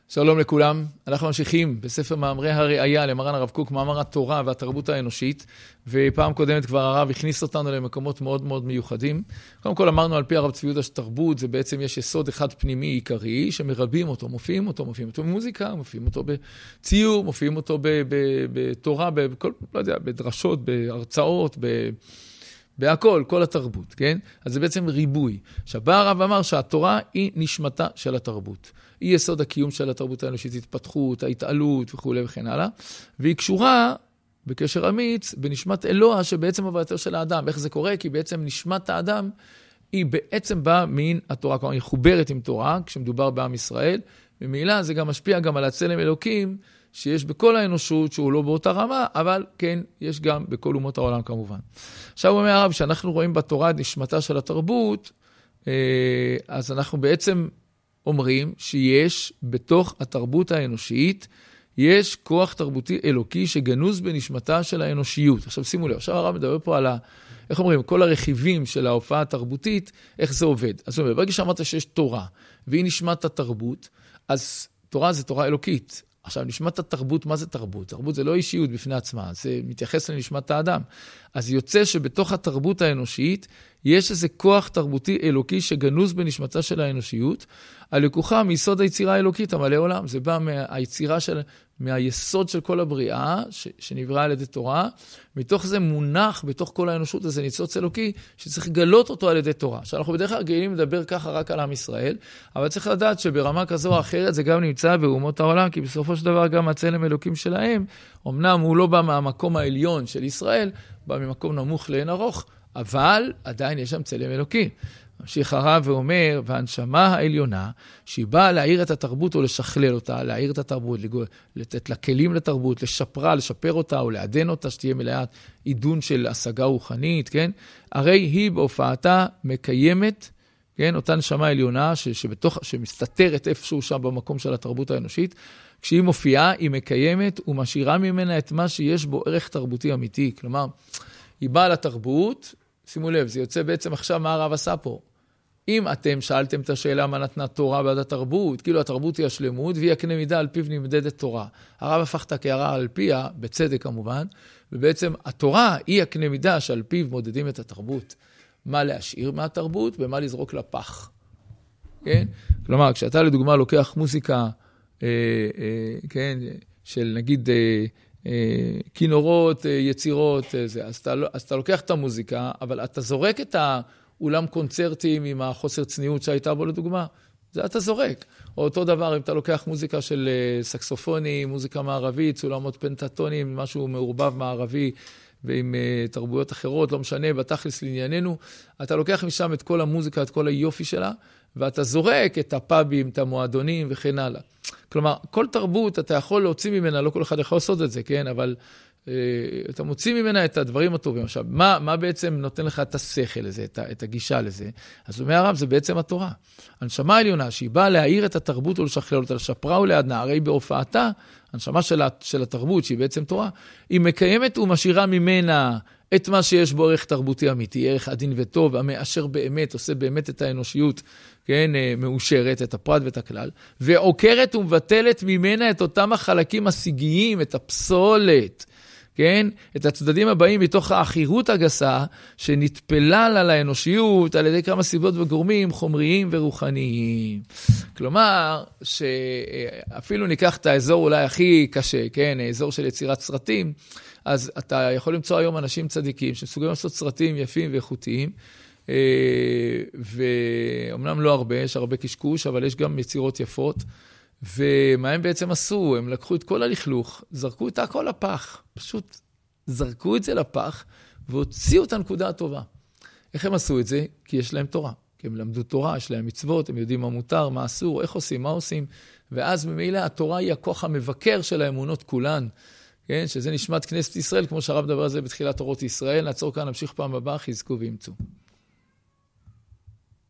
שלום לכולם, אנחנו ממשיכים בספר מאמרי הראייה למרן הרב קוק, מאמר התורה והתרבות האנושית, ופעם קודמת כבר הרב הכניס אותנו למקומות מאוד מאוד מיוחדים. קודם כל אמרנו על פי הרב צבי יהודה שתרבות, זה בעצם יש יסוד אחד פנימי עיקרי, שמרבים אותו, מופיעים אותו במוזיקה, מופיעים אותו בציור, מופיעים אותו בתורה, בכל, לא יודע, בדרשות, בהרצאות, בהכל, כל התרבות, כן? אז זה בעצם ריבוי. עכשיו, בא הרב אמר שהתורה היא נשמתה של התרבות. היא יסוד הקיום של התרבות האנושית, התפתחות, ההתעלות וכו' וכן הלאה. והיא קשורה בקשר אמיץ בנשמת אלוה שבעצם הווייתו של האדם. איך זה קורה? כי בעצם נשמת האדם היא בעצם באה מן התורה. כלומר, היא חוברת עם תורה כשמדובר בעם ישראל. ומעילה זה גם משפיע גם על הצלם אלוקים שיש בכל האנושות, שהוא לא באותה רמה, אבל כן, יש גם בכל אומות העולם כמובן. עכשיו הוא אומר הרב, שאנחנו רואים בתורה את נשמתה של התרבות, אז אנחנו בעצם אומרים שיש בתוך התרבות האנושית, יש כוח תרבותי אלוקי שגנוז בנשמתה של האנושיות. עכשיו שימו לב, עכשיו הרב מדבר פה על איך אומרים, כל הרכיבים של ההופעה התרבותית, איך זה עובד. אז הוא אומר, ברגע שאמרת שיש תורה, והיא נשמת התרבות, אז תורה זה תורה אלוקית. עכשיו, נשמת התרבות, מה זה תרבות? תרבות זה לא אישיות בפני עצמה, זה מתייחס לנשמת האדם. אז יוצא שבתוך התרבות האנושית, יש איזה כוח תרבותי אלוקי שגנוז בנשמתה של האנושיות, הלקוחה מיסוד היצירה האלוקית, המלא עולם. זה בא מהיסוד של כל הבריאה, שנבראה על ידי תורה, מתוך זה מונח, בתוך כל האנושות, הזה ניצוץ אלוקי, שצריך לגלות אותו על ידי תורה. עכשיו, אנחנו בדרך כלל רגילים לדבר ככה רק על עם ישראל, אבל צריך לדעת שברמה כזו או אחרת, זה גם נמצא באומות העולם, כי בסופו של דבר גם הצלם אלוקים שלהם, אמנם הוא לא בא מהמקום העליון של ישראל, בא ממקום נמוך לאין ארוך, אבל עדיין יש שם צלם אלוקי. ממשיך הרב ואומר, והנשמה העליונה, שהיא באה להעיר את התרבות או לשכלל אותה, להעיר את התרבות, לתת לה כלים לתרבות, לשפרה, לשפר אותה או לעדן אותה, שתהיה מלאת עידון של השגה רוחנית, כן? הרי היא בהופעתה מקיימת, כן? אותה נשמה העליונה שמסתתרת איפשהו שם במקום של התרבות האנושית, כשהיא מופיעה, היא מקיימת ומשאירה ממנה את מה שיש בו ערך תרבותי אמיתי. כלומר, היא באה לתרבות, שימו לב, זה יוצא בעצם עכשיו מה הרב עשה פה. אם אתם שאלתם את השאלה מה נתנה תורה בעד התרבות, כאילו התרבות היא השלמות, והיא הקנה מידה על פיו נמדדת תורה. הרב הפך את הקערה על פיה, בצדק כמובן, ובעצם התורה היא הקנה מידה שעל פיו מודדים את התרבות. מה להשאיר מהתרבות ומה לזרוק לפח. כן? כלומר, כשאתה לדוגמה לוקח מוזיקה, כן, של נגיד כינורות, יצירות, אז אתה לוקח את המוזיקה, אבל אתה זורק את האולם קונצרטים עם החוסר צניעות שהייתה בו לדוגמה, זה אתה זורק. או אותו דבר, אם אתה לוקח מוזיקה של סקסופונים, מוזיקה מערבית, סולמות פנטטונים, משהו מעורבב מערבי, ועם תרבויות אחרות, לא משנה, בתכלס לענייננו, אתה לוקח משם את כל המוזיקה, את כל היופי שלה, ואתה זורק את הפאבים, את המועדונים וכן הלאה. כלומר, כל תרבות אתה יכול להוציא ממנה, לא כל אחד יכול לעשות את זה, כן? אבל אתה מוציא ממנה את הדברים הטובים. עכשיו, מה בעצם נותן לך את השכל לזה, את הגישה לזה? אז אומר הרב, זה בעצם התורה. הנשמה העליונה, שהיא באה להעיר את התרבות ולשכלל אותה, לשפרה ולעדנה, הרי בהופעתה, הנשמה של התרבות, שהיא בעצם תורה, היא מקיימת ומשאירה ממנה את מה שיש בו ערך תרבותי אמיתי, ערך עדין וטוב, המאשר באמת, עושה באמת את האנושיות, כן, מאושרת, את הפרט ואת הכלל, ועוקרת ומבטלת ממנה את אותם החלקים השיגיים, את הפסולת, כן, את הצדדים הבאים מתוך האחירות הגסה, שנטפלה על האנושיות, על ידי כמה סיבות וגורמים חומריים ורוחניים. כלומר, שאפילו ניקח את האזור אולי הכי קשה, כן, האזור של יצירת סרטים, אז אתה יכול למצוא היום אנשים צדיקים, שמסוגלים לעשות סרטים יפים ואיכותיים, ואומנם לא הרבה, יש הרבה קשקוש, אבל יש גם יצירות יפות, ומה הם בעצם עשו? הם לקחו את כל הלכלוך, זרקו את הכל לפח, פשוט זרקו את זה לפח, והוציאו את הנקודה הטובה. איך הם עשו את זה? כי יש להם תורה. כי הם למדו תורה, יש להם מצוות, הם יודעים מה מותר, מה אסור, איך עושים, מה עושים, ואז ממילא התורה היא הכוח המבקר של האמונות כולן, כן? שזה נשמת כנסת ישראל, כמו שהרב דבר על זה בתחילת תורות ישראל. נעצור כאן, נמשיך פעם הבאה, חזקו ואמצו.